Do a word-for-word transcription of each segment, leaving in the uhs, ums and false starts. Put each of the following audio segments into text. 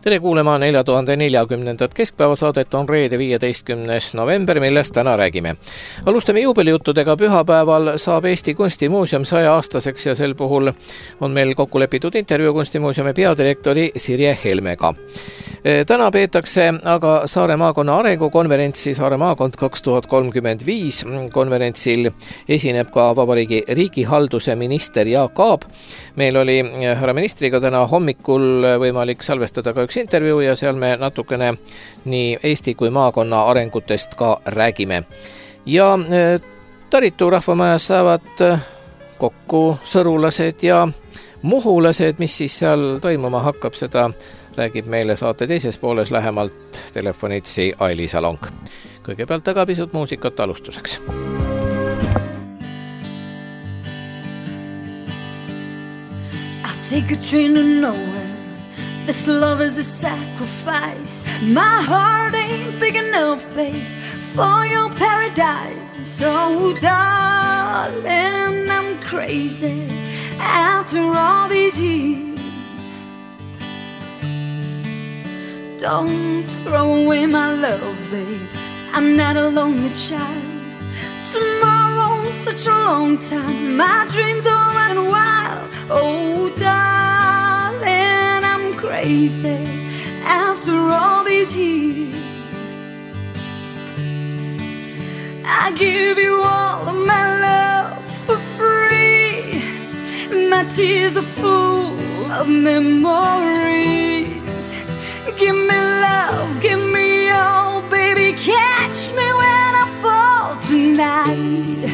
Tere kuulema nelja tuhande neljakümnendat keskpäevasaadet, on reede viieteistkümnes november, millest täna räägime. Alustame juubelijuttudega. Pühapäeval saab Eesti Kunstimuuseum saja aastaseks ja sel puhul on meil kokku lepitud intervjuu Kunstimuuseumi peadirektori Sirje Helmega. Täna peetakse aga Saare maakonna arengukonverentsi Saare maakond kaks tuhat kolmkümmend viis. Konverentsil esineb ka vabariigi riigihalduse minister Jaak Aab. Meil oli härra ministriga täna hommikul võimalik salvestada ka üks intervjuu ja seal me natukene nii Eesti kui maakonna arengutest ka räägime. Ja Taritu rahvamajas saavad kokku sõrulased ja muhulased, mis siis seal toimuma hakkab, seda räägib meile saate teises pooles lähemalt telefonitsi Aili Salong. Kõigepealt aga pisut muusikat alustuseks. Take a train to nowhere. This love is a sacrifice. My heart ain't big enough, babe, for your paradise. Oh, darling, I'm crazy after all these years. Don't throw away my love, babe. I'm not a lonely child. Tomorrow's such a long time. My dreams are running wild. Oh, darling, I'm crazy after all these years. I give you all of my love for free. My tears are full of memories. Give me love, give me all, baby. Catch me when I fall tonight.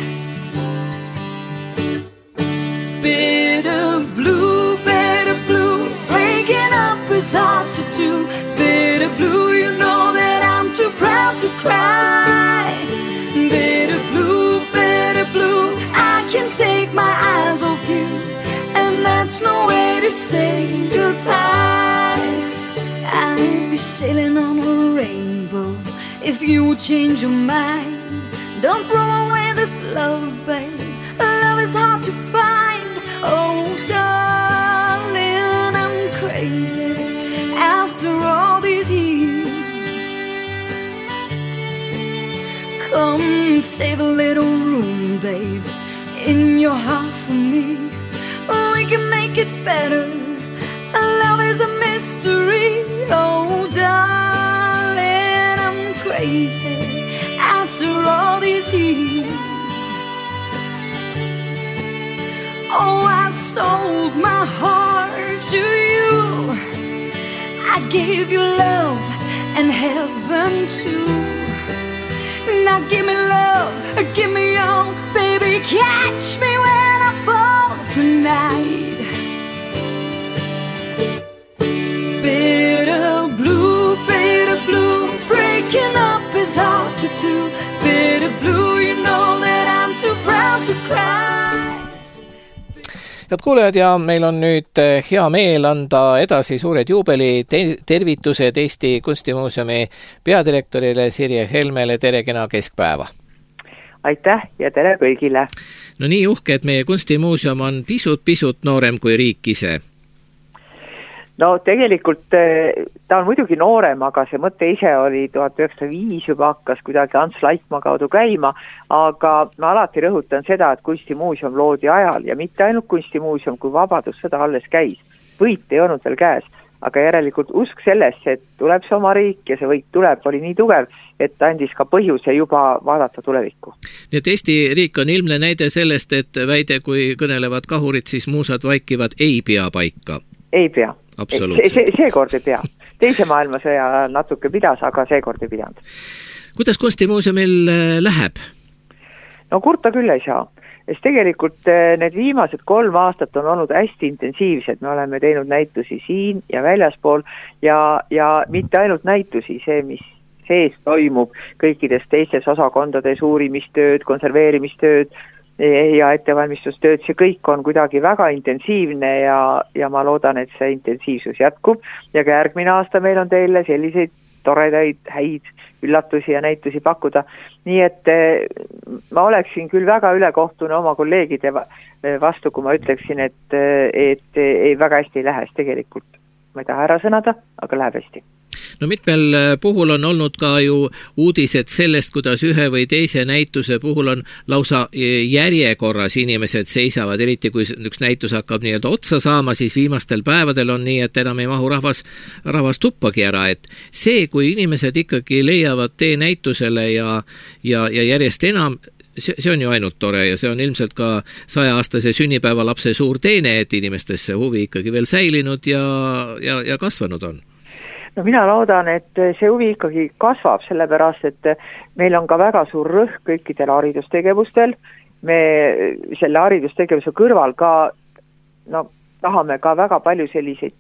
Bitter blue, bitter blue, breaking up is hard to do. Bitter blue, you know that I'm too proud to cry. Bitter blue, bitter blue, I can't take my eyes off you, and that's no way to say goodbye. I'd be sailing on a rainbow if you would change your mind. Don't throw away this love, babe. Love is hard to find. Oh, darling, I'm crazy after all these years. Come save a little room, babe, in your heart for me. We can make it better. Love is a mystery. Oh, darling, I'm crazy after all these years. Oh, I sold my heart to you. I gave you love and heaven too. Now give me love, give me all, baby. Catch me when I fall tonight. Bitter blue, bitter blue, breaking up is hard to do. Bitter blue, you know that I'm too proud to cry. Head kuulajad, ja meil on nüüd hea meel anda edasi suured juubeli tervitused Eesti Kunstimuuseumi peadirektorile Sirje Helmele. Tere, kena keskpäeva! Aitäh ja tere kõigile! No nii uhke, et meie Kunstimuuseum on pisut-pisut noorem kui riik ise. No tegelikult ta on muidugi noorem, aga see mõte ise oli tuhat üheksasada viis juba hakkas kuidagi Ants Laikmaa kaudu käima, aga ma alati rõhutan seda, et Kunstimuuseum loodi ajal ja mitte ainult Kunstimuuseum, kui vabadussõda alles käis. Võit ei olnud veel käes, aga järelikult usk sellesse, et tuleb see oma riik ja see võit tuleb, oli nii tugev, et andis ka põhjuse juba vaadata tulevikku. Nii et Eesti riik on ilmne näide sellest, et väide, kui kõnelevad kahurid, siis muusad vaikivad, ei pea paika. Ei pea. Absoluutselt. See, see kord ei pea. Teise maailmasõja natuke pidas, aga see kord ei pidanud. Kuidas Kunstimuuseumil läheb? No kurta küll ei saa. Sest tegelikult need viimased kolm aastat on olnud hästi intensiivsed. Me oleme teinud näitusi siin ja väljaspool ja, ja mitte ainult näitusi, see, mis sees toimub kõikides teistes osakondades, uurimistööd, konserveerimistööd ja ettevalmistustööd, see kõik on kuidagi väga intensiivne ja, ja ma loodan, et see intensiivsus jätkub ja ka järgmine aasta meil on teile selliseid toredaid, häid üllatusi ja näitusi pakkuda. Nii et ma oleksin küll väga ülekohtune oma kolleegide vastu, kui ma ütleksin, et, et ei, väga hästi ei lähes tegelikult. ma ei taha ära sõnada, aga läheb hästi. No mitmel puhul on olnud ka ju uudised sellest, kuidas ühe või teise näituse puhul on lausa järjekorras inimesed seisavad, eriti kui üks näitus hakkab nii-öelda otsa saama, siis viimastel päevadel on nii, et enam ei mahu rahvas, rahvas tuppagi ära, et see, kui inimesed ikkagi leiavad tee näitusele ja, ja, ja järjest enam, see, see on ju ainult tore ja see on ilmselt ka saja-aastase sünnipäevalapse suur teene, et inimestesse huvi ikkagi veel säilinud ja, ja, ja kasvanud on. No mina loodan, et see huvi ikkagi kasvab, sellepärast, et meil on ka väga suur rõhk kõikidel haridustegevustel. Me selle haridustegevuse kõrval ka no, tahame ka väga palju selliseid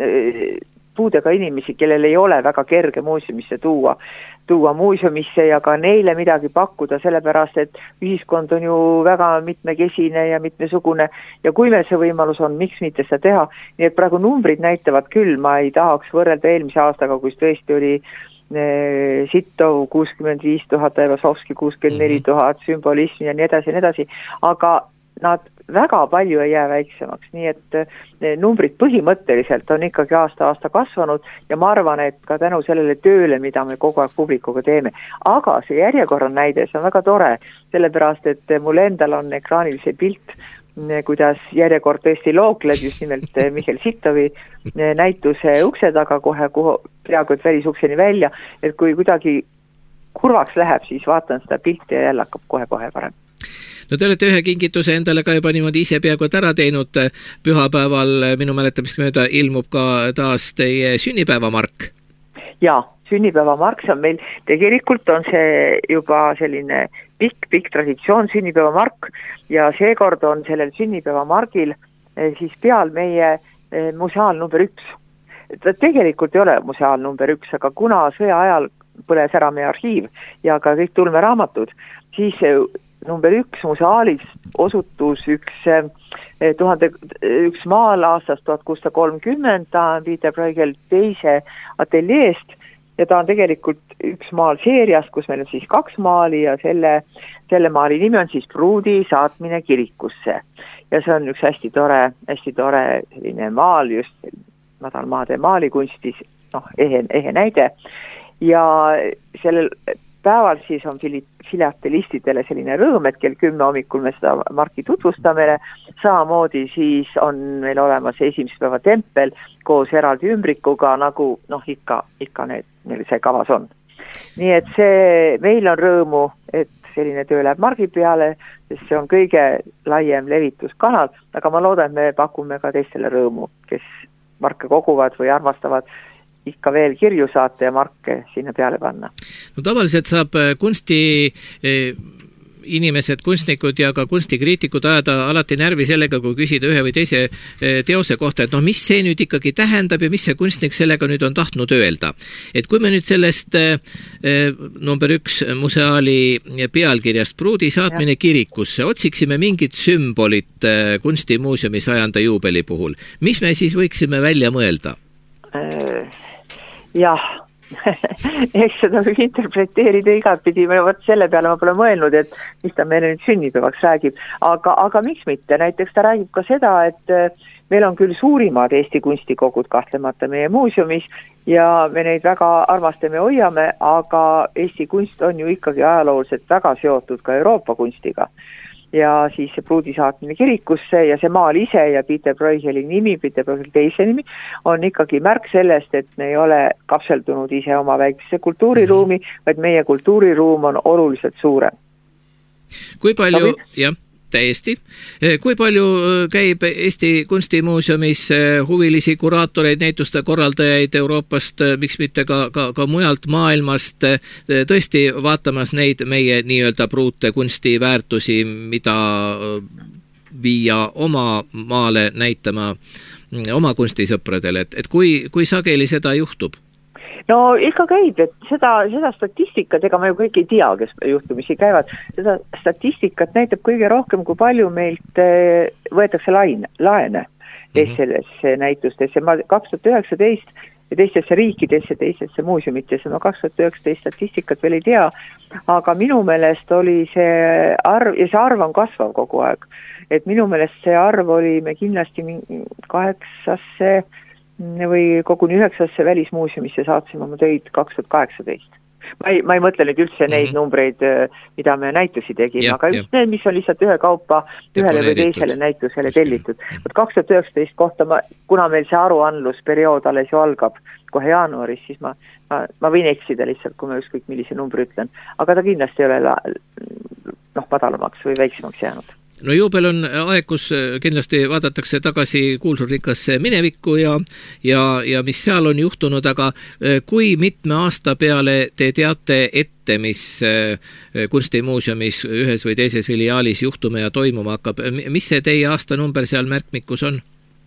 puudega inimesi, kellel ei ole väga kerge muuseumisse tuua, tuua muuseumisse ja ka neile midagi pakkuda, sellepärast, et ühiskond on ju väga mitmekesine ja mitmesugune ja kui meil see võimalus on, miks mitte seda teha. Nii et praegu numbrid näitavad küll, ma ei tahaks võrrelda eelmise aastaga, kus tõesti oli eh, Sitov kuuskümmend viis tuhat, Evasovski kuuskümmend neli tuhat, sümbolism ja nii edasi ja nii edasi, aga nad väga palju ei jää väiksemaks, nii et numbrid põhimõtteliselt on ikkagi aasta-aasta kasvanud ja ma arvan, et ka tänu sellele tööle, mida me kogu aeg publikuga teeme. Aga see järjekorra näide, see on väga tore, sellepärast, et mul endal on ekraanil see pilt, kuidas järjekord tõesti lookleb just nimelt Mihhail Sittovi näituse ukse taga kohe kuhu, peaaegu et välisukseni välja, et kui kuidagi kurvaks läheb, siis vaatan seda pilti ja jälle hakkab kohe-kohe parem. No te olete ühe kingituse endale ka juba niimoodi ise peaaegu ära teinud. Pühapäeval minu mäletamist mööda ilmub ka taas teie sünnipäevamark. Jaa, sünnipäevamark on meil, tegelikult on see juba selline pikk-pikk traditsioon sünnipäevamark ja seekord on sellel sünnipäevamargil siis peal meie museaal number üks. Ta tegelikult ei ole museaal number üks, aga kuna sõja ajal põles ära meie arhiiv ja ka kõik tulmeraamatud, siis number üks museaalis osutus üks, tuhande, üks maal aastast tuhat kuussada kolmkümmend, ta on Peter Bruegel teise ateljeest ja ta on tegelikult üks maal seeriast, kus meil on siis kaks maali ja selle, selle maali nimi on siis Pruudi saatmine kirikusse. Ja see on üks hästi tore, hästi tore selline maal, just madalmaade maalikunstis, noh, ehe, ehe näide. Ja sellel päeval siis on filatelistidele selline rõõm, et kell kümme hommikul me seda marki tutvustame. Samamoodi siis on meil olemas esimese päeva tempel koos eraldi ümbrikuga, nagu noh, ikka, ikka need, meil see kavas on. Nii et see, meil on rõõmu, et selline töö läheb margi peale, sest see on kõige laiem levituskanal, aga ma loodan, et me pakume ka teistele rõõmu, kes marke koguvad või armastavad ikka veel kirju saate ja marke sinna peale panna. No tavaliselt saab kunsti inimesed, kunstnikud ja ka kunstikriitikud ajada alati närvi sellega, kui küsida ühe või teise teose kohta, et noh, mis see nüüd ikkagi tähendab ja mis see kunstnik sellega nüüd on tahtnud öelda. Et kui me nüüd sellest number üks museaali pealkirjast Pruudi saatmine ja. Kirikusse, otsiksime mingit sümbolit kunstimuuseumi sajanda juubeli puhul, mis me siis võiksime välja mõelda? Jah, eks seda võib interpreteerida igatpidi, võt selle peale ma pole mõelnud, et mis ta meile nüüd sünnipäevaks räägib, aga, aga miks mitte, näiteks ta räägib ka seda, et meil on küll suurimad Eesti kunstikogud kahtlemata meie muuseumis ja me neid väga armastame ja hoiame, aga Eesti kunst on ju ikkagi ajalooliselt väga seotud ka Euroopa kunstiga. Ja siis see Pruudi saatmine kirikusse ja see maal ise ja Peter Bruegeli nimi, Peter Bruegeli teise nimi, on ikkagi märk sellest, et me ei ole kapseldunud ise oma väikse kultuuriruumi, vaid meie kultuuriruum on oluliselt suurem. Kui palju, jah, täiesti, kui palju käib Eesti Kunstimuuseumis huvilisi kuraatoreid, näituste korraldajaid Euroopast, miks mitte ka, ka, ka mujalt maailmast, tõesti vaatamas neid meie nii-öelda pruute kunstiväärtusi, mida viia oma maale näitama oma kunstisõpradele, et, et kui, kui sageli seda juhtub? No ikka käib, et seda, seda statistikat, ega ma ju kõik ei tea, kes juhtumisi käivad, seda statistikat näitab kõige rohkem, kui palju meilt võetakse laine, laene teistesse näitustesse. Ma kaks tuhat üheksateist ja teistesse riikidesse, teistesse muuseumitesse, ma kaks tuhat üheksateist statistikat veel ei tea, aga minu meelest oli see arv, ja see arv on kasvav kogu aeg, et minu meelest see arv oli me kindlasti kaheksasse või koguni üheksasse välismuuseumisse saatsime oma töid kaks tuhat kaheksateist. Ma ei, ma ei mõtle nüüd üldse neid mm-hmm. numbreid, mida me näitusi tegime, ja, aga just ja. need, mis on lihtsalt ühe kaupa ühele või teisele näitusele tellitud. Võt kaks tuhat üheksateist kohta, ma, kuna meil see aruandlusperiood alles ju algab kohe jaanuaris, siis ma, ma, ma võin eksida lihtsalt, kui ma ükskõik millise numbri ütlen. Aga ta kindlasti ei ole la, noh, madalamaks või väiksemaks jäänud. No juubel on aeg, kus kindlasti vaadatakse tagasi kuulsusrikkasse minevikku ja, ja, ja mis seal on juhtunud, aga kui mitme aasta peale te teate ette, mis kunstimuuseumis ühes või teises filiaalis juhtuma ja toimuma hakkab, mis see teie aastanumber seal märkmikus on?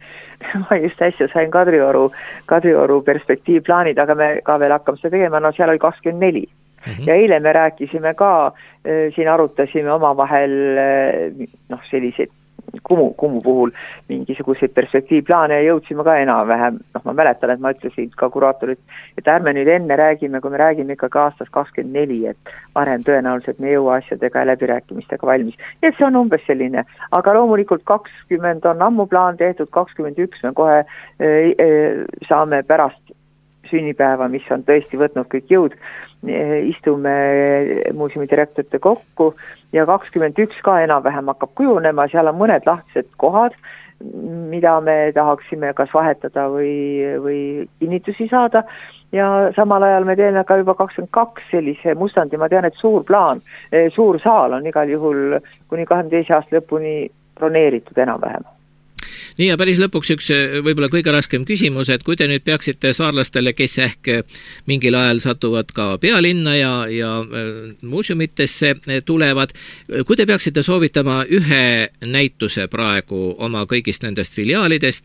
Ma just äsja sain Kadrioru, Kadrioru perspektiivplaanid, aga me ka veel hakkame seda tegema, no seal oli kakskümmend neli. Mm-hmm. Ja eile me rääkisime ka, siin arutasime omavahel noh, selliseid kumu, kumu puhul mingisuguseid perspektiivplaane ja jõudsime ka enam-vähem, noh ma mäletan, et ma ütlesin ka kuraatorit, et ärme nüüd enne räägime, kui me räägime ikkagi aastast kakskümmend neli, et varem tõenäoliselt me jõua asjadega ja läbirääkimistega valmis. Ja see on umbes selline, aga loomulikult kakskümmend on ammu plaan tehtud, kakskümmend üks me kohe e, e, saame pärast sünnipäeva, mis on tõesti võtnud kõik jõud, istume muuseumi direktorite kokku ja kakskümmend üks ka enam-vähem hakkab kujunema, seal on mõned lahtised kohad, mida me tahaksime kas vahetada või, või kinnitusi saada ja samal ajal me teeme ka juba kakskümmend kaks sellise mustandi, ma tean, et suur plaan, suur saal on igal juhul kuni kahekümne teise aasta lõpuni broneeritud enam-vähem. Nii ja päris lõpuks üks võib-olla kõige raskem küsimus, et kui te nüüd peaksite saarlastele, kes ehk mingil ajal satuvad ka pealinna ja, ja muuseumitesse tulevad, kui te peaksite soovitama ühe näituse praegu oma kõigist nendest filiaalidest,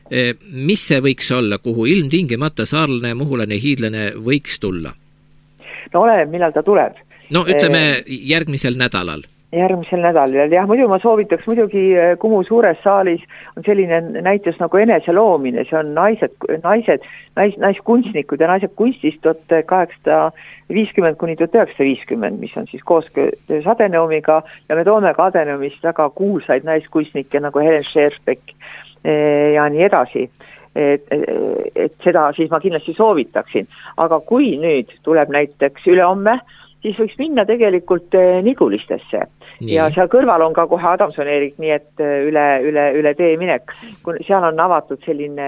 mis see võiks olla, kuhu ilmtingimata saarlane, muhulane, hiidlane võiks tulla? No oleneb, millal ta tuleb. No ütleme järgmisel nädalal. Järgmisel nädalal, jah, muidu ma soovitaks muidugi Kumu suures saalis on selline näitus nagu eneseloomine, see on naised, naised, nais, naiskunstnikud ja naised kunstist tuhat kaheksasada viiskümmend kuni tuhat üheksasada viiskümmend, mis on siis koostöös Adeneumiga ja me toome ka Adeneumist väga kuulsaid naiskunstnikke nagu Helen Scherfbeck ja nii edasi. Et, et seda siis ma kindlasti soovitaksin, aga kui nüüd tuleb näiteks ülehomme, siis võiks minna tegelikult Nigulistesse. Nii. Ja seal kõrval on ka kohe Adamson-Erik, nii et üle, üle, üle tee minek. Seal on avatud selline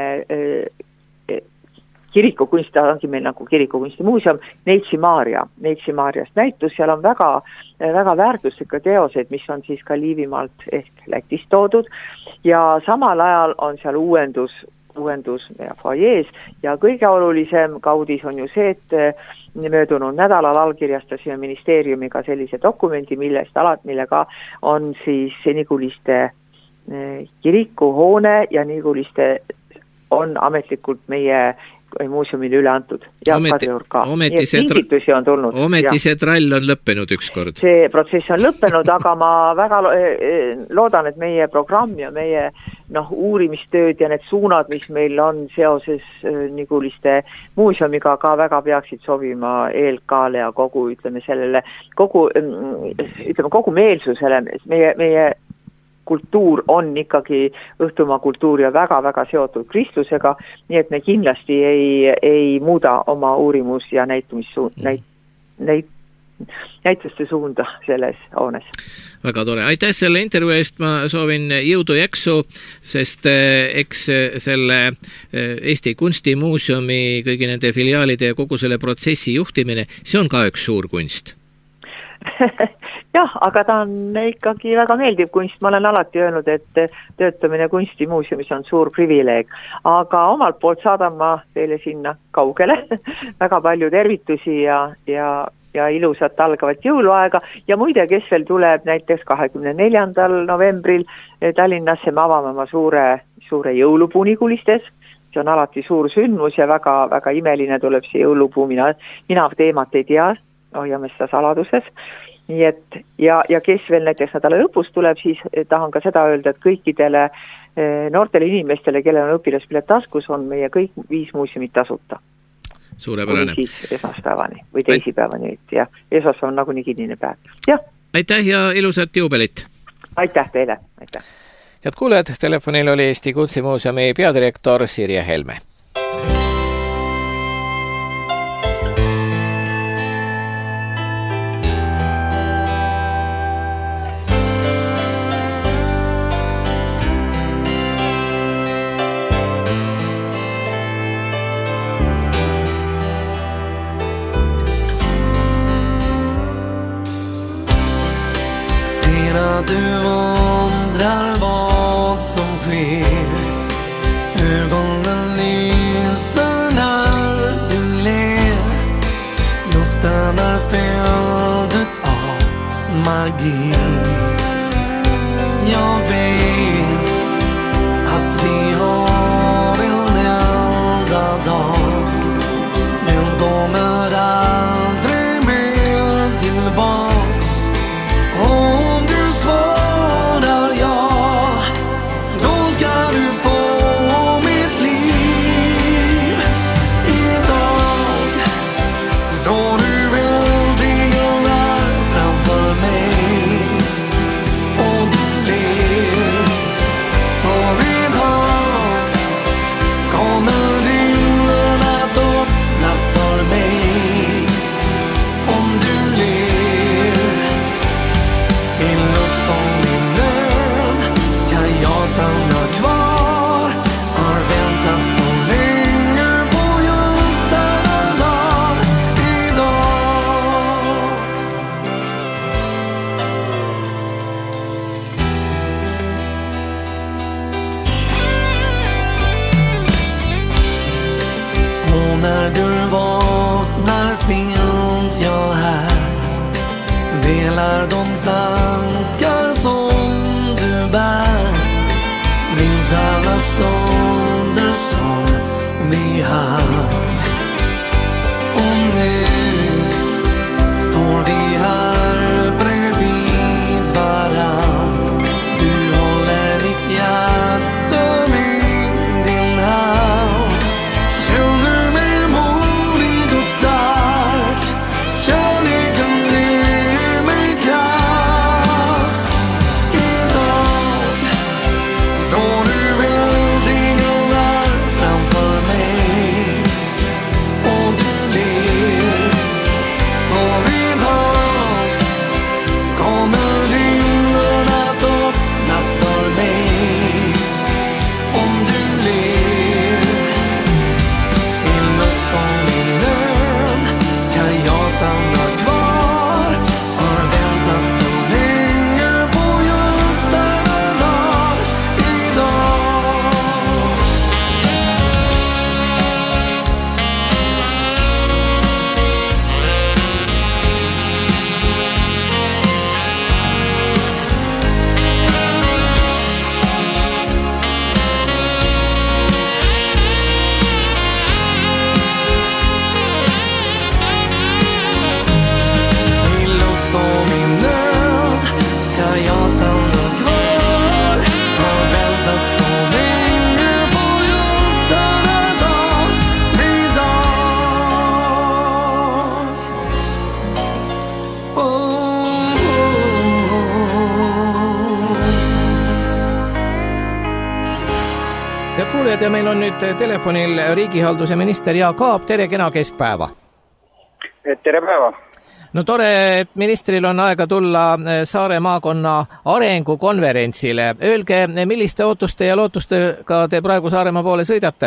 eh, kirikukunst, ongi meil nagu kirikukunstimuuseum, Neitsi Maaria, Neitsi Maariast näitus, seal on väga, väga väärtuslikke teoseid, mis on siis ka Liivimaalt ehk Lätist toodud ja samal ajal on seal uuendus, uuendus ja foajees ja kõige olulisem kaudis on ju see, et möödunud nädalal allkirjastasime ministeeriumiga sellise dokumendi, millest alat, millega on siis Niguliste kirikuhoone ja Niguliste on ametlikult meie muuseumile üle antud. Ja ometi, ometi, see, tra- on tulnud, ometi see trall on lõppenud ükskord. See protsess on lõppenud, aga ma väga loodan, et meie programm ja meie noh, uurimistööd ja need suunad, mis meil on seoses Niguliste muuseumiga ka väga peaksid sobima E L K-le ja kogu, ütleme sellele, kogu, ütleme, kogu meelsusele, meie, meie kultuur on ikkagi õhtumaa kultuur ja väga-väga seotud kristlusega, nii et me kindlasti ei, ei muuda oma uurimus- ja näitumissuund, näit, näit, näituste suunda selles hoones. Väga tore. Aitäh selle intervjuu eest, ma soovin jõudu jaksu, sest eks selle Eesti Kunstimuuseumi kõigi nende filiaalide ja kogu selle protsessi juhtimine, see on ka üks suur kunst. Jah, aga ta on ikkagi väga meeldiv kunst, ma olen alati öelnud, et töötamine kunstimuuseumis on suur privileeg, aga omalt poolt saadan ma teile sinna kaugele väga palju tervitusi ja, ja, ja ilusat algavat jõuluaega ja muide, kes veel tuleb näiteks kahekümne neljandal novembril Tallinnasse, me avame oma suure, suure jõulupuu Nigulistes, see on alati suur sündmus ja väga, väga imeline tuleb see jõulupuu, mina, mina teemat ei tea, hoiame seda saladuses. Nii et, ja, ja kes veel näiteks nädala lõpus tuleb, siis tahan ka seda öelda, et kõikidele noortele inimestele, kellel on õpilaspilet taskus, on meie kõik viis muuseumit tasuta. Suurepärane. Või siis esmaspäevani või teisipäevani, ja esmaspäev on nagunii kinnine päev. Ja. Aitäh ja ilusat juubelit! Aitäh teile! Aitäh. Head kuulajad, telefonil oli Eesti Kunstimuuseumi peadirektor Sirje Helme. mera du undrar vad som sker. Ögonen lyser när du ler. Luften är fylld av magi. Jag vet att vi har en enda dag. Den kommer aldrig mer tillbaks. Om du svarar ja, då ska du få mitt liv. Idag står du äntligen där framför mig. Och du ler. Och idag kommer rymden att öppnas för mig. Om du ler. I lust och min nöd ska jag stanna kvar. Har väntat så länge på just denna dag. Idag. Och när du vaknar finns jag här. Delar de tankar som du bär. Minns alla stunder som vi haft. Och nu står vi här bredvid varann. Du håller mitt hjärta med din hand. Känner mig modig och stark. Kärleken ger mig kraft. Idag står du äntligen där framför mig. Och du ler. Och idag kommer rymden att öppnas för mig. Om du ler. I lust och min nöd ska jag stanna kvar. Har väntat så länge på just denna dag. Idag. I lust och min nöd ska jag stanna kvar. Har väntat så länge på just denna dag. Idag. Oh, oh, oh. ja kuulejad, ja meil on nüüd telefonil riigihalduse minister Jaak Aab. Tere, kena keskpäeva. Tere päeva. No tore, et ministril on aega tulla Saare maakonna arengukonverentsile. Öelge, milliste ootuste ja lootustega te praegu Saaremaa poole sõidate?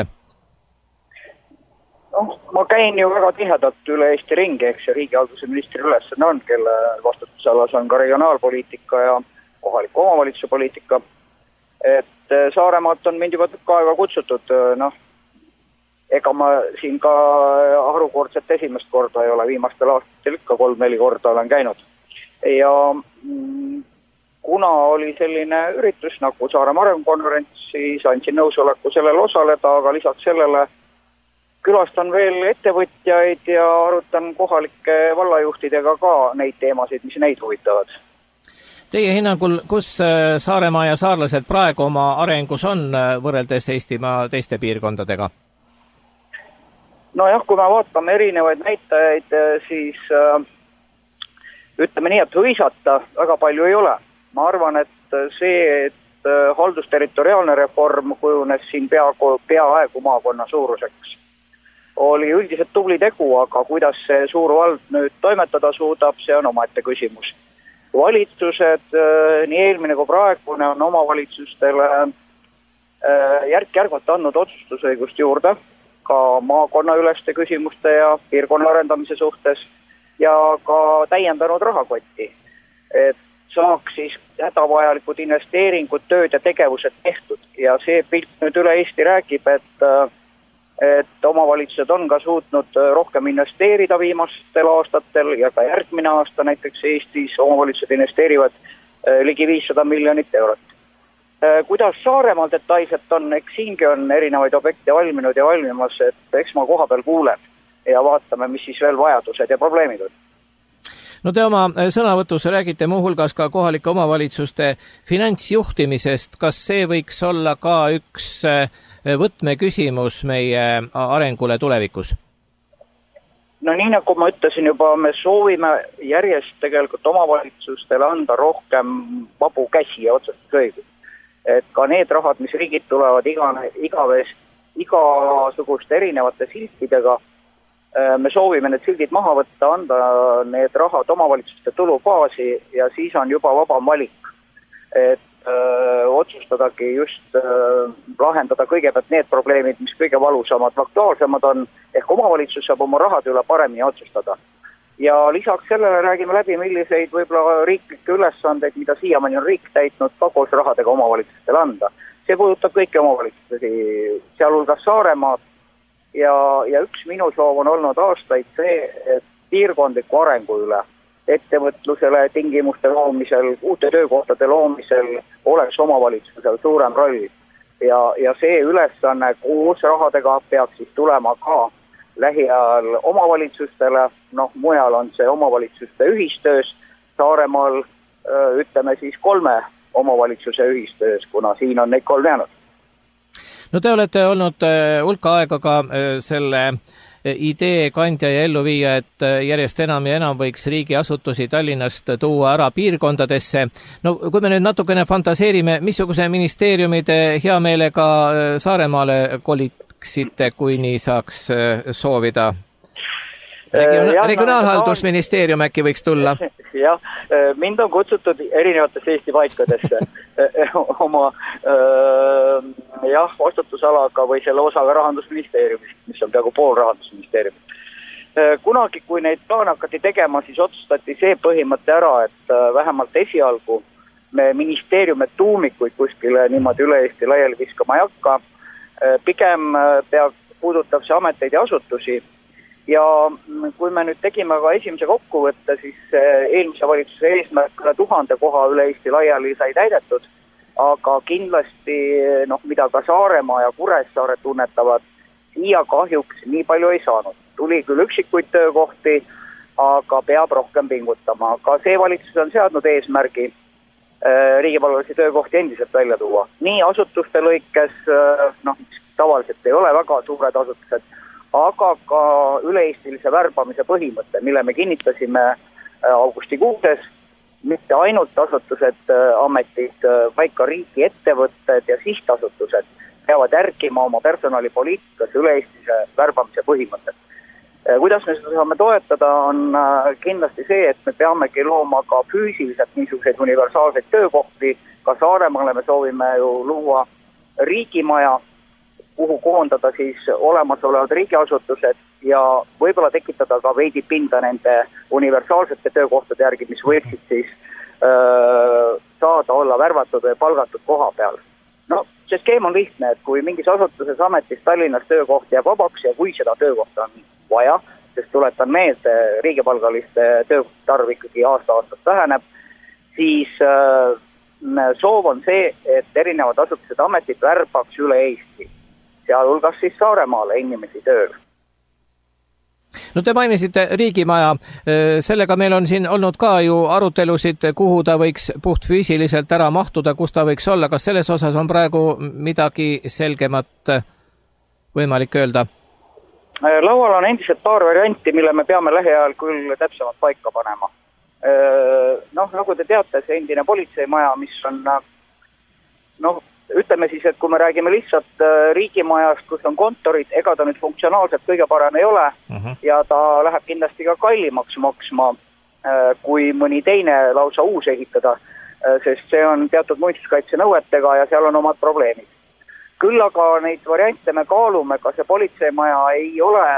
No, ma käin ju väga tihedalt üle Eesti ringi, eks ja riigihalduse ministri ülesanne on, kelle vastutusalas on ka regionaalpoliitika ja kohaliku omavalitsuse poliitika. Et Saaremaalt on mind juba tükk aega kutsutud, noh, ega ma siin ka harukordset esimest korda ei ole, viimastel aastatel ikka kolm-neli korda olen käinud. Ja mm, kuna oli selline üritus nagu Saaremaa arengukonverents, siis andsin nõusoleku sellel osaleda, aga lisaks sellele külastan veel ettevõtjaid ja arutan kohalike vallajuhtidega ka neid teemasid, mis neid huvitavad. Teie hinnangul, kus Saaremaa ja saarlased praegu oma arengus on võrreldes Eestimaa teiste piirkondadega? No jah, kui me vaatame erinevaid näitajaid, siis äh, ütleme nii, et hõisata väga palju ei ole. Ma arvan, et see, et äh, haldusterritoriaalne reform kujunes siin peaaegu, peaaegu maakonna suuruseks, oli üldiselt tubli tegu, aga kuidas see suur vald nüüd toimetada suudab, see on omaette küsimus. Valitsused, nii eelmine kui praegune, on omavalitsustele järk-järgult andnud otsustusõigust juurde, ka maakonnaüleste küsimuste ja piirkonna arendamise suhtes ja ka täiendanud rahakotti. Et saaks siis hädavajalikud investeeringud, tööd ja tegevused tehtud. Ja see pilt nüüd üle Eesti räägib, et, et omavalitsused on ka suutnud rohkem investeerida viimastel aastatel ja ka järgmine aasta näiteks Eestis omavalitsused investeerivad ligi viissada miljonit eurot. Kuidas Saaremaal detailselt on, eks siingi on erinevaid objekte valminud ja valmimas, et eks ma koha peal kuulen ja vaatame, mis siis veel vajadused ja probleemid on. No te oma sõnavõtus räägite muuhulgas ka kohalike omavalitsuste finantsjuhtimisest. Kas see võiks olla ka üks võtmeküsimus meie arengule tulevikus? No nii nagu ma ütlesin juba, me soovime järjest tegelikult omavalitsustele anda rohkem vabu käsi ja otsustusõigus. Et ka need rahad, mis riigid tulevad igane, igavest, igasuguste erinevate siltidega, me soovime need sildid maha võtta, anda need rahad omavalitsuste tulubaasi ja siis on juba vabam valik. Et öö, otsustadagi just öö, lahendada kõigepealt need probleemid, mis kõige valusamad, aktuaalsemad on, ehk omavalitsus saab oma rahad üle paremini otsustada. Ja lisaks sellele räägime läbi, milliseid võib-olla riiklikke ülesandeid, mida siiamaani on riik täitnud ka koos rahadega omavalitsustele anda. See puudutab kõiki omavalitsusi, sealhulgas Saaremaad. Ja, ja üks minu soov on olnud aastaid see, et piirkondliku arengu üle, ettevõtlusele, tingimuste loomisel, uute töökohtade loomisel oleks omavalitsusel suurem roll. Ja, ja see ülesanne koos rahadega peaks siis tulema ka lähiajal omavalitsustele, noh mujal on see omavalitsuste ühistöös, Saaremaal ütleme siis kolme omavalitsuse ühistöös, kuna siin on neid kolm jäänud. No te olete olnud hulka aega ka selle idee kandja ja ellu viia, et järjest enam ja enam võiks riigiasutusi Tallinnast tuua ära piirkondadesse. No kui me nüüd natukene fantaseerime, missuguse ministeeriumide hea meelega Saaremaale koliksite, kui nii saaks soovida? Regiona- regionaalhaldusministeerium äkki võiks tulla? Jah, mind on kutsutud erinevatesse Eesti paikadesse oma jah, vastutusalaga või selle osaga rahandusministeeriumist, mis on peaaegu pool rahandusministeeriumist. Kunagi, kui neid plaan hakati tegema, siis otsustati see põhimõte ära, et vähemalt esialgu me ministeeriume tuumikuid kuskile niimoodi üle Eesti laiali viskama ei hakka. Pigem peab puudutab see ameteid ja asutusi. Ja kui me nüüd tegime ka esimese kokkuvõtte, siis eelmise valitsuse eesmärk tuhande koha üle Eesti laiali sai täidetud, aga kindlasti, noh, mida ka Saaremaa ja Kuressaare tunnetavad, siia kahjuks nii palju ei saanud. Tuli küll üksikuid töökohti, aga peab rohkem pingutama. Ka see valitsus on seadnud eesmärgi riigipalgalisi töökohti endiselt välja tuua. Nii asutuste lõikes, noh, tavaliselt ei ole väga suured asutused, aga ka üle-eestilise värbamise põhimõte, mille me kinnitasime augustikuuses, mitte ainult asutused, ametid, vaid ka riigi ettevõtted ja sihtasutused peavad järgima oma personalipoliitikas üle-eestilise värbamise põhimõtet. Kuidas me seda saame toetada, on kindlasti see, et me peamegi looma ka füüsiliselt niisuguseid universaalseid töökohti. Ka Saaremaale me soovime ju luua riigimaja, kuhu koondada siis olemasolevad riigiasutused ja võib-olla tekitada ka veidi pinda nende universaalsete töökohtade järgi, mis võiksid siis öö, saada olla värvatud või palgatud koha peal. No, see skeem on lihtne, et kui mingis asutuses ametis Tallinnas töökoht jääb vabaks ja kui seda töökohta on vaja, sest tuletan meelde, riigipalgaliste töökohta arv ikkagi aasta-aastast väheneb, siis öö, soov on see, et erinevad asutused ametid värbaks üle Eesti. Sealhulgas siis Saaremaale inimesi tööl. No te mainisite riigimaja. Sellega meil on siin olnud ka ju arutelusid, kuhu ta võiks puht füüsiliselt ära mahtuda, kus ta võiks olla. Kas selles osas on praegu midagi selgemat võimalik öelda? Laual on endiselt paar varianti, mille me peame lähiajal küll täpsemalt paika panema. Noh, nagu te teate, see endine politseimaja, mis on noh, ütleme siis, et kui me räägime lihtsalt riigimajast, kus on kontorid, ega ta nüüd funktsionaalselt kõige parem ei ole uh-huh. ja ta läheb kindlasti ka kallimaks maksma, kui mõni teine lausa uus ehitada, sest see on teatud muinsuskaitse nõuetega ja seal on omad probleemid. Küll aga neid variante me kaalume, ka see politseimaja ei ole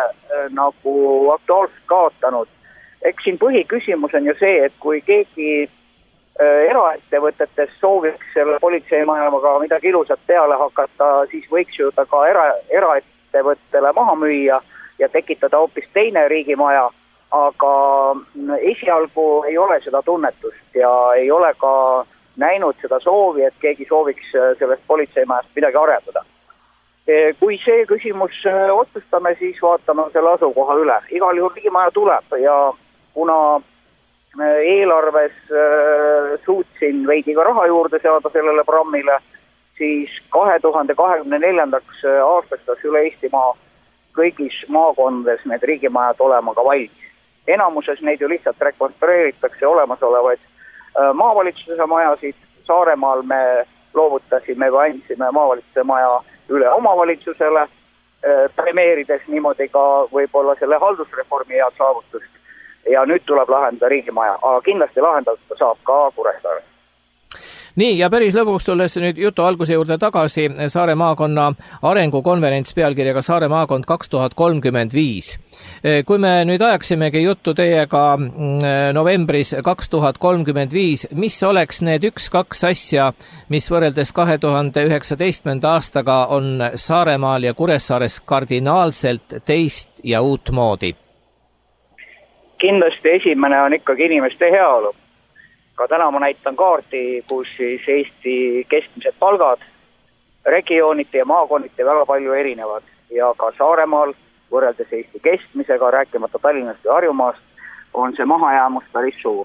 nagu aktuaalselt kaotanud. Eks siin põhiküsimus on ju see, et kui keegi eraettevõtetes sooviks selle politseimajaga midagi ilusat peale hakata, siis võiks ju ta ka era, eraettevõttele maha müüa ja tekitada hoopis teine riigimaja, aga esialgu ei ole seda tunnetust ja ei ole ka näinud seda soovi, et keegi sooviks sellest politseimajast midagi arendada. Kui see küsimus otsustame, siis vaatame selle asukoha üle. Igal juhul riigimaja tuleb ja kuna eelarves suutsin veidi ka raha juurde saada sellele programmile, siis kahe tuhande kahekümne neljandaks aastaks üle Eestimaa kõigis maakondades need riigimajad olema ka valmis. Enamuses neid ju lihtsalt rekonstrueeritakse olemasolevaid maavalitsuse majasid. Saaremaal me loovutasime või andsime maavalitsuse maja üle omavalitsusele, premeerides niimoodi ka võib-olla selle haldusreformi head saavutust. Ja nüüd tuleb lahendada riigimaja, aga kindlasti lahendada saab ka Kuressaare. Nii, ja päris lõpuks tulles nüüd jutu alguse juurde tagasi, Saare maakonna arengukonverents pealkirjaga Saare maakond kaks tuhat kolmkümmend viis. Kui me nüüd ajaksimegi juttu teiega novembris kaks tuhat kolmkümmend viis, mis oleks need üks-kaks asja, mis võrreldes kahe tuhande üheksateistkümnenda aastaga on Saaremaal ja Kuressaares kardinaalselt teist ja uut moodi? Kindlasti esimene on ikkagi inimeste heaolu. Ka täna ma näitan kaarti, kus siis Eesti keskmised palgad regiooniti ja maakonniti väga palju erinevad. Ja ka Saaremaal võrreldes Eesti keskmisega, rääkimata Tallinnast ja Harjumaast, on see mahajäämus päris suur.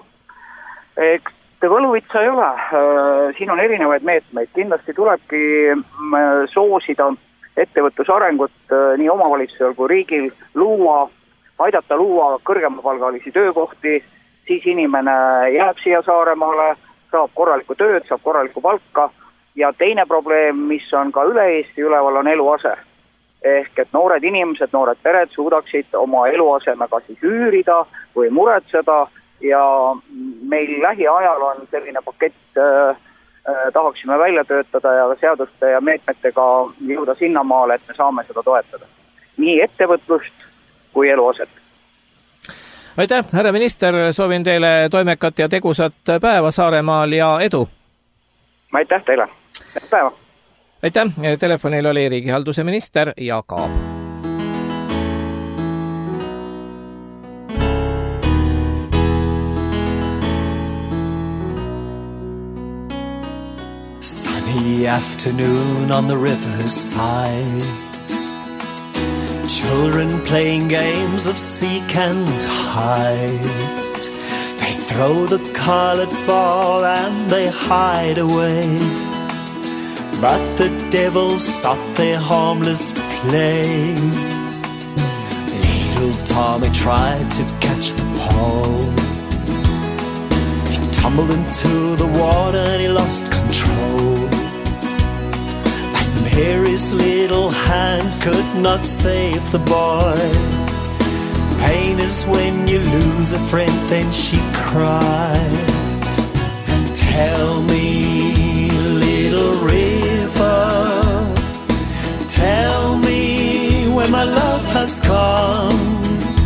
Võluvitsa ei ole. Siin on erinevaid meetmeid. Kindlasti tulebki soosida ettevõtlusarengut nii omavalitsusel kui riigil, luua aidata luua kõrgemapalgalisi töökohti, siis inimene jääb siia Saaremaale, saab korralikku tööd, saab korralikku palka ja teine probleem, mis on ka üle Eesti üleval, on eluase. Ehk et noored inimesed, noored pered suudaksid oma eluasemega siis üürida või muretseda ja meil lähiajal on selline pakett äh, tahaksime välja töötada ja seaduste ja meetmetega jõuda sinnamaale, et me saame seda toetada. Nii ettevõtlust kui eluaset. Aitäh, härra minister, soovin teile toimekat ja tegusat päeva Saaremaal ja edu. Aitäh teile. Päeva. Aitäh, telefonil oli riigihalduse minister Jaak Aab. Sunny afternoon on the riverside, children playing games of seek and hide. They throw the colored ball and they hide away, but the devil stopped their harmless play. Little Tommy tried to catch the ball. He tumbled into the water and he lost control. Mary's little hand could not save the boy. Pain is when you lose a friend, then she cried. Tell me, little river, tell me where my love has gone.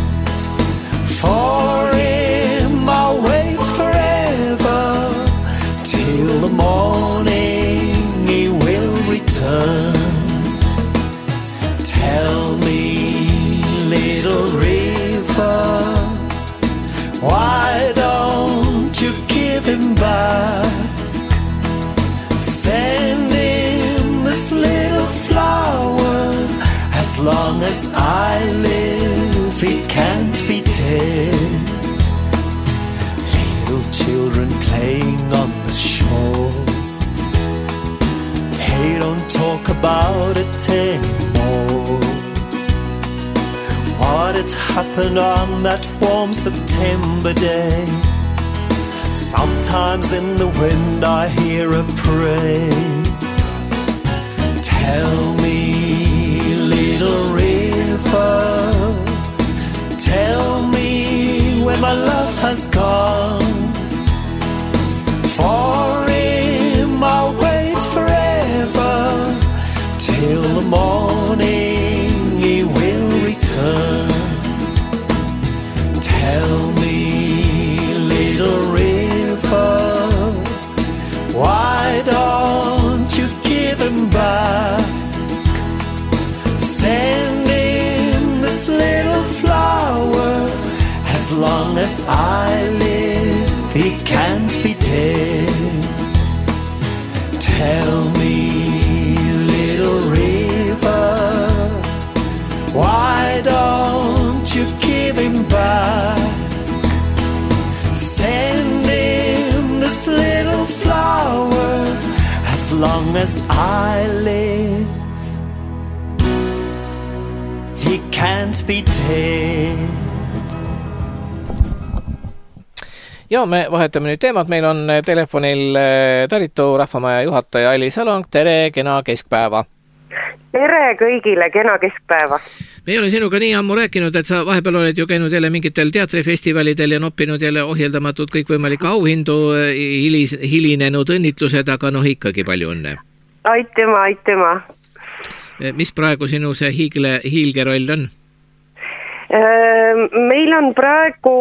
For him I'll wait forever, till the morning he will return. Tell me, little river, why don't you give him back? Send him this little flower. As long as I live, he can't be dead. Little children playing on the shore, they don't talk about it anymore. What had happened on that warm September day? Sometimes in the wind I hear a pray. Tell me, little river, tell me where my love has gone. For him I'll wait forever, till the morning he will return. Tell me, little river, as I live, he can't be dead. Tell me, little river, why don't you give him back? Send him this little flower. As long as I live, he can't be dead. Ja me vahetame nüüd teemat, meil on telefonil Taritu Rahvamaja juhataja Aili Salong, tere, kena keskpäeva! Tere kõigile, kena keskpäeva! Me ei ole sinuga nii ammu rääkinud, et sa vahepeal oled ju käinud jälle mingitel teatrifestivalidel ja noppinud jälle ohjeldamatult kõikvõimalikke auhindu, hilis, hilinenud õnnitlused, aga noh ikkagi palju õnne. Aitema, aitema. Mis praegu sinu see hiigle, hiilgeroll on? Meil on praegu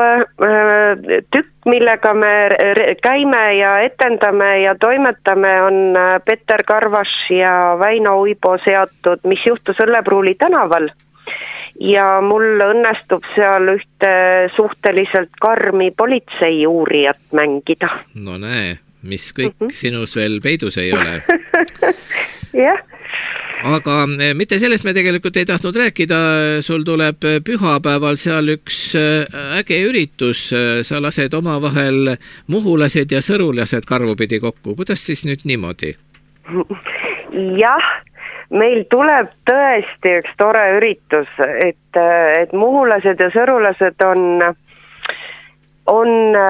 tükk, millega me käime ja etendame ja toimetame, on Peter Karvaš ja Väino Uibo seatud Mis juhtus Õllepruuli tänaval. Ja mul õnnestub seal ühte suhteliselt karmi politsei uurijat mängida. No näe, mis kõik mm-hmm. sinus veel peidus ei ole. Jah. Aga mitte sellest me tegelikult ei tahtnud rääkida, sul tuleb pühapäeval seal üks äge üritus, sa lased omavahel muhulased ja sõrulased karvupidi kokku, kuidas siis nüüd niimoodi? Jah, meil tuleb tõesti üks tore üritus, et, et muhulased ja sõrulased on on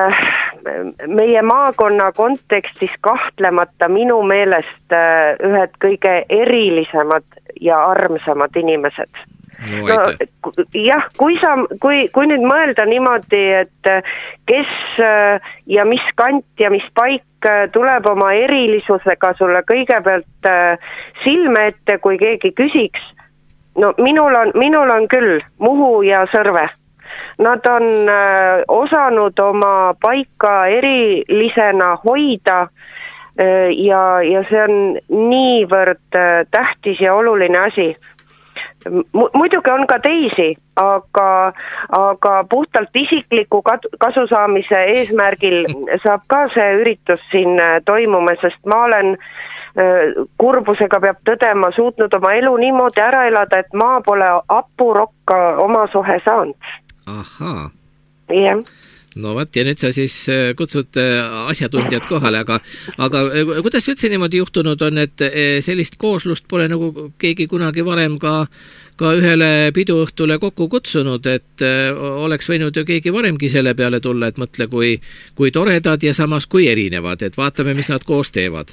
meie maakonna kontekstis kahtlemata minu meelest ühed kõige erilisemad ja armsamad inimesed. No, no, jah, kui, sa, kui, kui nüüd mõelda niimoodi, et kes ja mis kant ja mis paik tuleb oma erilisusega sulle kõigepealt silme ette, kui keegi küsiks, no minul on, minul on küll Muhu ja Sõrve. Nad on äh, osanud oma paika erilisena hoida äh, ja, ja see on niivõrd äh, tähtis ja oluline asi. Mu, muidugi on ka teisi, aga, aga puhtalt isikliku kasusaamise eesmärgil saab ka see üritus siin toimume, sest ma olen äh, kurbusega peab tõdema suutnud oma elu niimoodi ära elada, et ma pole apurokka oma sohe saanud. Ahaa. Yeah. No vaat, ja nüüd sa siis kutsud asjatundjad kohale, aga, aga kuidas üldse niimoodi juhtunud on, et sellist kooslust pole nagu keegi kunagi varem ka, ka ühele piduõhtule kokku kutsunud, et oleks võinud ju keegi varemgi selle peale tulla, et mõtle, kui, kui toredad ja samas kui erinevad, et vaatame, mis nad koos teevad.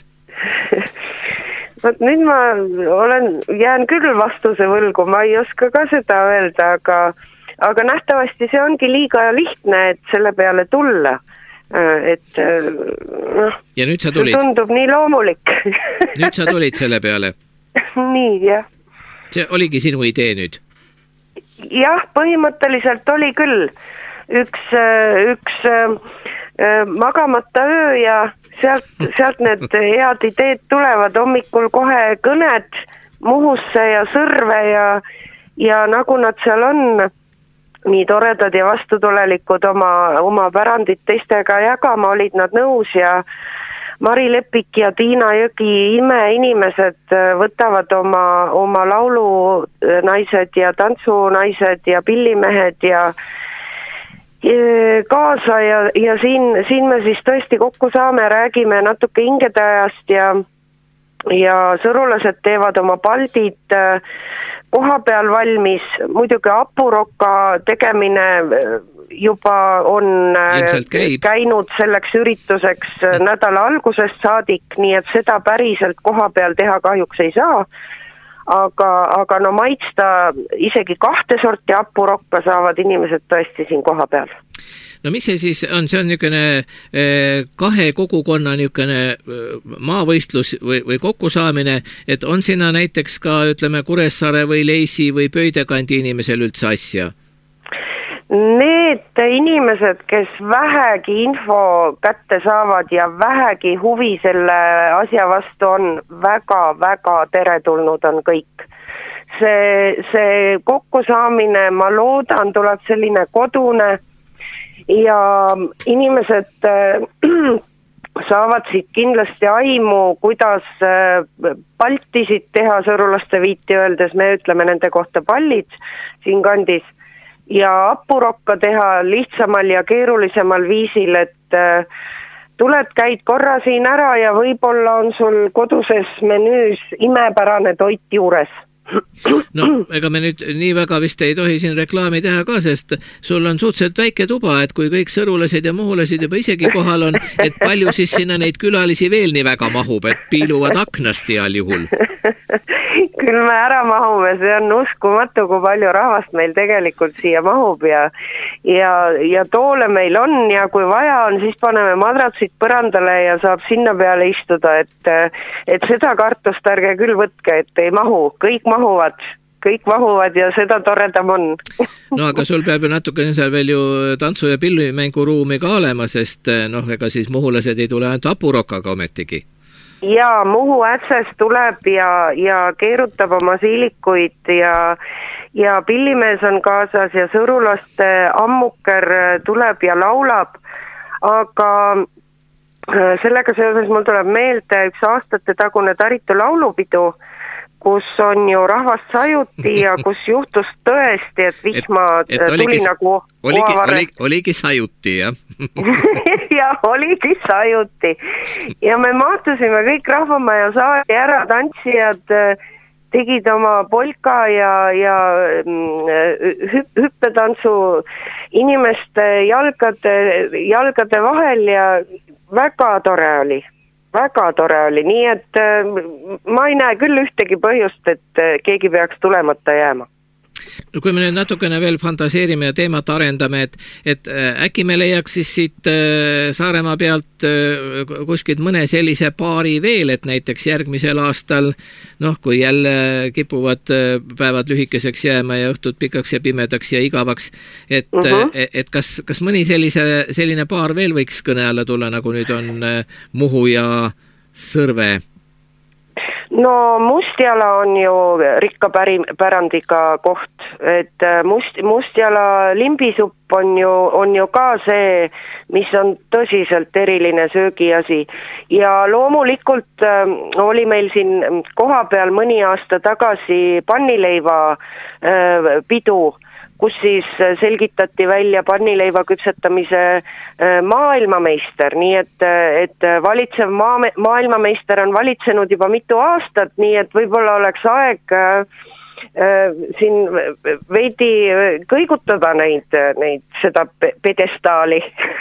Nüüd ma olen, jään küll vastuse võlgu, ma ei oska ka seda öelda, aga aga nähtavasti see ongi liiga lihtne, et selle peale tulla. Et noh, ja nüüd sa tulid. See tundub nii loomulik. Nüüd sa tulid selle peale. Nii, jah. See oligi sinu idee nüüd? Jah, põhimõtteliselt oli küll üks, üks magamata öö ja sealt, sealt need head ideed tulevad hommikul kohe kõned Muhusse ja Sõrve ja, ja nagu nad seal on nii toredad ja vastutulelikud oma, oma pärandit teistega jagama, olid nad nõus ja Mari Lepik ja Tiina Jõgi imeinimesed võtavad oma, oma laulunaised ja tantsunaised ja pillimehed ja kaasa ja, ja siin, siin me siis tõesti kokku saame, räägime natuke hingedeajast ja ja sõrulased teevad oma paldid koha peal valmis, muidugi apurokka tegemine juba on käinud selleks ürituseks nädala algusest saadik, nii et seda päriselt koha peal teha kahjuks ei saa, aga, aga no maitsta isegi kahte sorti apurokka saavad inimesed tõesti siin koha peal. No mis see siis on? See on niisugune kahe kogukonna niisugune maavõistlus või, või kokkusaamine, et on sinna näiteks ka, ütleme, Kuressaare või Leisi või Pöidekandi inimesel üldse asja? Need inimesed, kes vähegi info kätte saavad ja vähegi huvi selle asja vastu on, väga-väga teretulnud on kõik. See, see kokkusaamine, ma loodan, tuleb selline kodune ja inimesed saavad siit kindlasti aimu, kuidas paltisid teha, sõrulaste viiti öeldes, me ütleme nende kohta pallid siin kandis, ja apurokka teha lihtsamal ja keerulisemal viisil, et tuled, käid korra siin ära ja võib-olla on sul koduses menüüs imepärane toit juures. No, ega me nüüd nii väga vist ei tohi siin reklaami teha ka, sest sul on suhteliselt väike tuba, et kui kõik sõrulased ja muhulased juba isegi kohal on, et palju siis sinna neid külalisi veel nii väga mahub, et piiluvad aknast heal juhul? Küll me ära mahume, see on uskumatu, kui palju rahvast meil tegelikult siia mahub ja, ja, ja toole meil on ja kui vaja on, siis paneme madratsid põrandale ja saab sinna peale istuda, et, et seda kartust ärge küll võtke, et ei mahu, kõik mahuvad, kõik mahuvad ja seda toredam on. No aga sul peab ju natuke seal veel ju tantsu- ja pillimänguruumi ka olema, sest noh, ega siis muhulased ei tule ainult apurokaga ometigi. Ja Muhu ätses tuleb ja, ja keerutab oma siilikuid ja, ja pillimees on kaasas ja sõrulaste ammuker tuleb ja laulab, aga sellega seoses mul tuleb meelde üks aastate tagune Taritu laulupidu, kus on ju rahvast sajuti ja kus juhtus tõesti, et vihma et, et tuli oligi, nagu oligi, oligi, oligi sajuti, jah? ja oligi sajuti. Ja me mahtusime kõik Rahvamaja saali ära, tantsijad tegid oma polka ja, ja hüp, hüppetantsu inimeste jalgade, jalgade vahel ja väga tore oli. Väga tore oli, nii et ma ei näe küll ühtegi põhjust, et keegi peaks tulemata jääma. No kui me nüüd natukene veel fantaseerime ja teemat arendame, et, et äkki me leiaks siis siit Saaremaa pealt kuskilt mõne sellise paari veel, et näiteks järgmisel aastal, noh, kui jälle kipuvad päevad lühikeseks jääma ja õhtud pikaks ja pimedaks ja igavaks, et, uh-huh. et kas, kas mõni sellise, selline paar veel võiks kõne alla tulla, nagu nüüd on Muhu ja Sõrve? No Mustjala on ju rikka päri, pärandiga koht, et must, Mustjala limbisupp on ju, on ju ka see, mis on tõsiselt eriline söögiasi ja loomulikult äh, oli meil siin koha peal mõni aasta tagasi pannileiva äh, pidu, kus siis selgitati välja pannileiva küpsetamise maailmameister, nii et, et valitsev maa, maailmameister on valitsenud juba mitu aastat, nii et võib-olla oleks aeg äh, siin veidi kõigutada neid, neid seda pedestaali.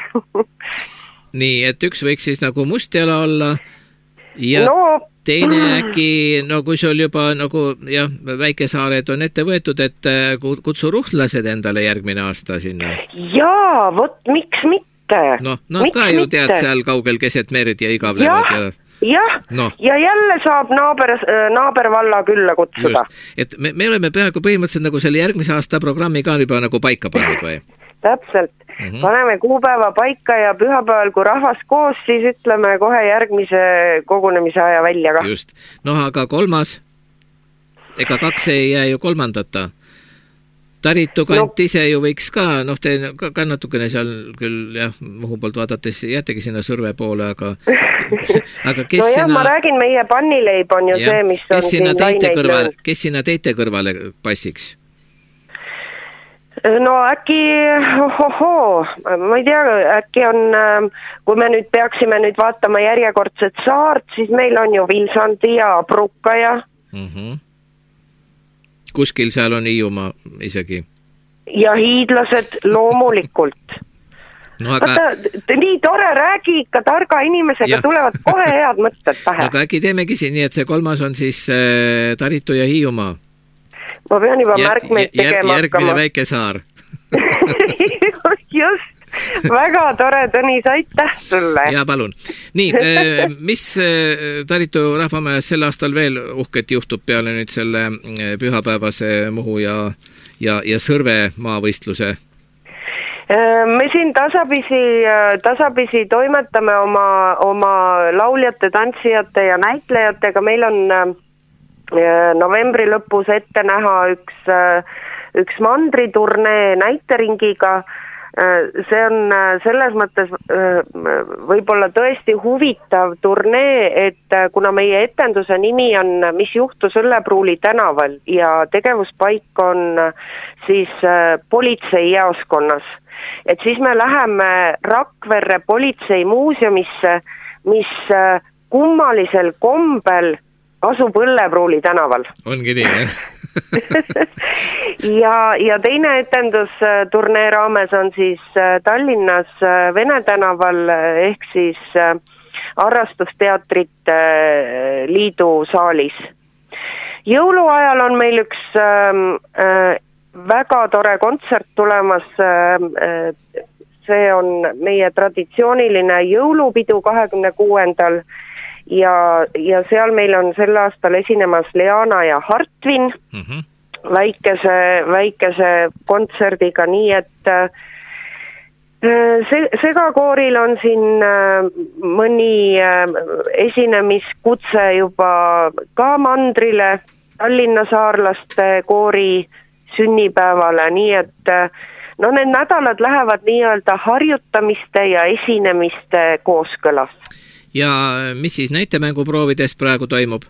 Nii, et üks võiks siis nagu Mustjala olla ja no, teine äkki, no kui sul juba nagu jah, väikesaared on ette võetud, et kutsu ruhtlased endale järgmine aasta sinna. Jaa, vot miks mitte? No, nad miks ka ju mitte? Tead seal kaugel keset merd ja igavlevad ja... Jah, no. Ja jälle saab naaber, naabervalla külla kutsuda. Just, et me, me oleme peaaegu põhimõtteliselt nagu selle järgmise aasta programmi ka juba nagu paika pannud või? Täpselt. Mm-hmm. Paneme kuupäeva paika ja pühapäeval, kui rahvas koos, siis ütleme kohe järgmise kogunemise aja välja ka. Just. No aga kolmas, ega kaks ei jää ju kolmandata. Taritu kant no. Ise ju võiks ka, noh, te ka, ka natukene seal küll, jah, Muhu poolt vaadates jätegi sinna Sõrve poole, aga, aga kes no jah, sinna... ma räägin, meie pannileib on ju ja, see, mis on siin laineid kõrvale, kes sinna teite kõrvale passiks? No äkki, ohohoo, ma ei tea, äkki on, kui me nüüd peaksime nüüd vaatama järjekordset saart, siis meil on ju Vilsandi ja Abruka ja... Mm-hmm. Kuskil seal on Hiiumaa isegi. Ja hiidlased loomulikult. No, aga... Vaata, nii tore, räägi ikka targa inimesega, ja. Tulevad kohe head mõtted pähe. Aga äkki teemegi siin nii, et see kolmas on siis äh, Taritu ja Hiiumaa. Ma pean juba Jär, märkmeid tegema järg, hakkama. Järgmine väike saar. Just. Väga tore, Tõnis, aitäh sulle. Ja palun. Nii, mis Taritu rahvamajas sel aastal veel uhket juhtub peale nüüd selle pühapäevase Muhu ja, ja, ja Sõrve maavõistluse? Me siin tasapisi, tasapisi toimetame oma, oma lauljate, tantsijate ja näitlejatega. Meil on novembri lõpus ette näha üks, üks mandriturnee näiteringiga. see on selles mõttes võib-olla tõesti huvitav turnee, et kuna meie etenduse nimi on Mis juhtus Õllepruuli tänaval ja tegevuspaik on siis politseijaoskonnas, et siis me läheme Rakverre politseimuuseumisse, mis kummalisel kombel asub Õllepruuli tänaval. Ongi nii, jah? ja, ja teine etendus turnee raames on siis Tallinnas Vene tänaval ehk siis Harrastusteatrite liidu saalis. Jõuluajal on meil üks äh, väga tore kontsert tulemas, äh, see on meie traditsiooniline jõulupidu kahekümne kuuendal ja, ja seal meil on sel aastal esinemas Leana ja Hartvin mm-hmm. väikese, väikese kontserdiga, nii et äh, se- segakooril on siin äh, mõni äh, esinemiskutse juba ka mandrile, Tallinna saarlaste koori sünnipäevale, nii et äh, no need nädalad lähevad nii-öelda harjutamiste ja esinemiste kooskõlas. Ja mis siis näitemänguproovides praegu toimub?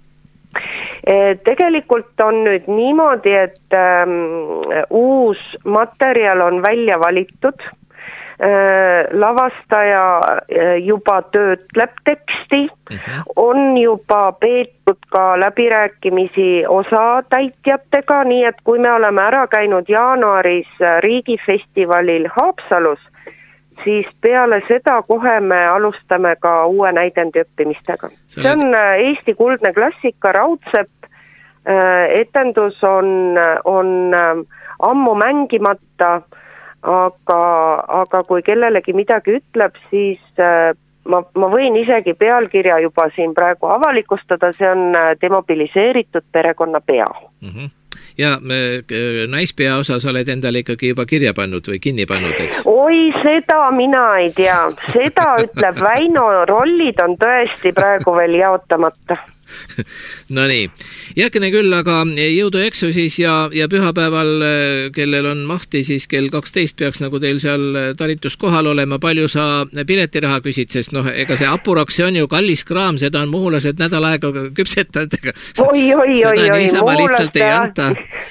Tegelikult on nüüd niimoodi, et ähm, uus materjal on välja valitud, äh, lavastaja juba töötleb teksti, uh-huh. on juba peetud ka läbirääkimisi osatäitjatega, nii et kui me oleme ära käinud jaanuaris riigifestivalil Haapsalus, siis peale seda kohe me alustame ka uue näidendi õppimistega. See on Eesti kuldne klassika Raudsepp, etendus on, on ammu mängimata, aga, aga kui kellelegi midagi ütleb, siis ma, ma võin isegi pealkirja juba siin praegu avalikustada, see on demobiliseeritud perekonna pea. Mm-hmm. Ja naispea osas oled endale ikkagi juba kirja pannud või kinni pannud, eks? Oi, seda mina ei tea. Seda ütleb Väino, rollid on tõesti praegu veel jaotamata. No nii, jääkene küll, aga jõudu eksu siis ja, ja pühapäeval, kellel on mahti, siis kell kaksteist peaks nagu teil seal taritus kohal olema. Palju sa piletiraha küsid, sest noh, ega see Apuraks, see on ju kallis kraam, seda on muhulased nädal aega küpsetanud. Oi, oi, oi, seda oi, niisama lihtsalt ei anta.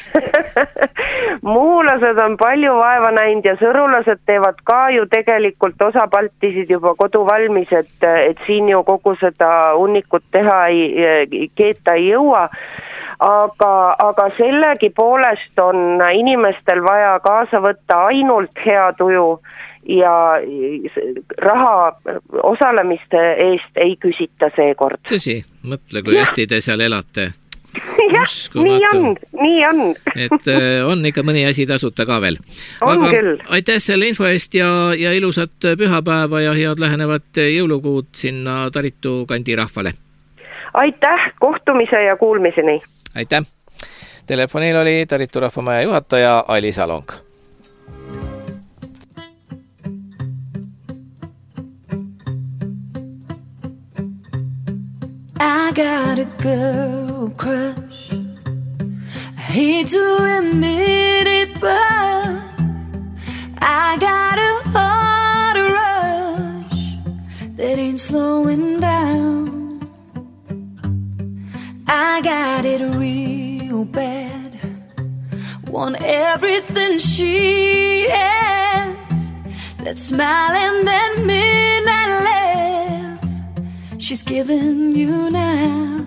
Muhulased on palju vaeva näinud ja sõrulased teevad ka ju tegelikult osa paltisid juba kodu valmis, et, et siin ju kogu seda unnikut teha ei keeta ei jõua, aga, aga sellegi poolest on inimestel vaja kaasa võtta ainult hea tuju ja raha osalemiste eest ei küsita seekord. Tõsi, mõtle, kui hästi te seal elate. Jah, nii on, nii on. et on ikka mõni asi tasuta ka veel. On aga küll. Aitäh selle info eest ja, ja ilusat pühapäeva ja head lähenevat jõulukuud sinna Taritu kandi rahvale. Aitäh, kohtumise ja kuulmiseni. Aitäh. Telefonil oli Taritu rahvamaja juhataja Aili Salong. I got a girl crush. I hate to admit it, but I got a heart rush that ain't slowing down. I got it real bad, want everything she has, that smile and that midnight laugh she's giving you now.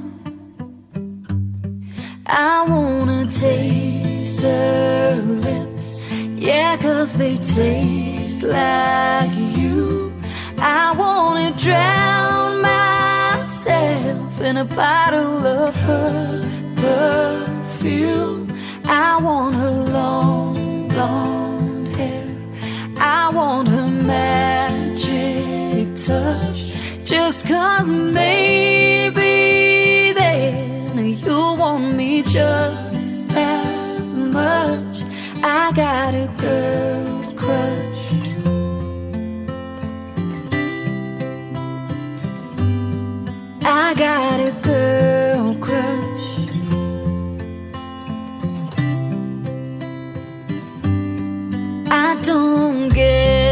I wanna taste her lips, yeah, 'cause they taste like you. I wanna drown myself in a bottle of her perfume. I want her long blonde hair, I want her magic touch, just 'cause maybe then you want me just as much. I got a girl crush. I got a girl crush. I don't get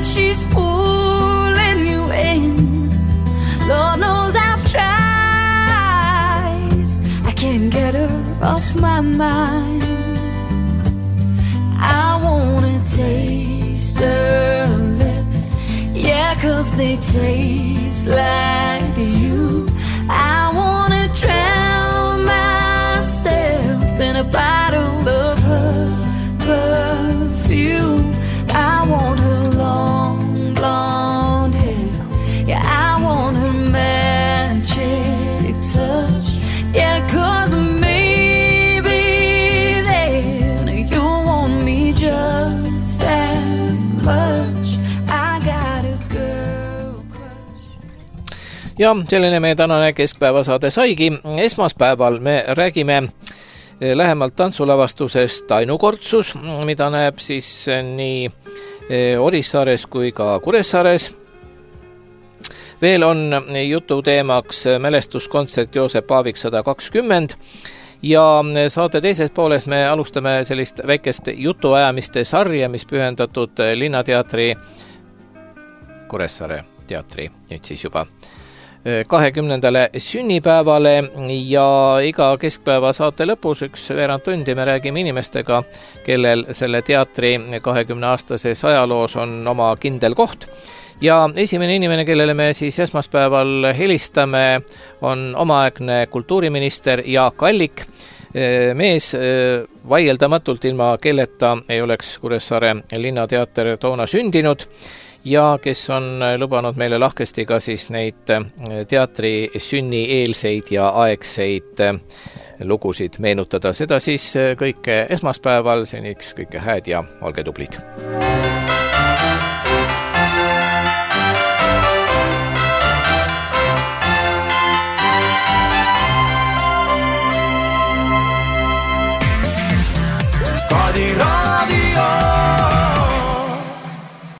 she's pulling you in. Lord knows I've tried, I can't get her off my mind. I wanna taste her lips, yeah, 'cause they taste like you. I wanna drown myself in a bottle of her perfume. I want her long blonde hair, yeah, I want her magic touch, yeah, 'cause maybe then you'll want me just as much. I got a girl crush. Ja selline meie tänane keskpäevasaade saigi. Esmaspäeval me räägime lähemalt tantsulavastusest Ainukortsus, mida näeb siis nii Orissaares kui ka Kuressaares. Veel on jutu teemaks mälestuskontsert Joosep Aavik sada kakskümmend ja saate teises pooles me alustame sellist väikest jutuajamiste sarja, mis pühendatud Linnateatri, Kuressaare teatri nüüd siis juba kahekümnendale sünnipäevale ja iga keskpäeva saate lõpus üks veerand tundi me räägime inimestega, kellel selle teatri kahekümne aastases ajaloos on oma kindel koht. Ja esimene inimene, kellele me siis esmaspäeval helistame, on omaaegne kultuuriminister Jaak Allik. Mees vaieldamatult ilma kelleta ei oleks Kuressaare Linnateater toona sündinud ja kes on lubanud meile lahkesti ka siis neid teatri sünni eelseid ja aegseid lugusid meenutada. Seda siis kõike esmaspäeval, seniks kõike hääd ja olge tublid.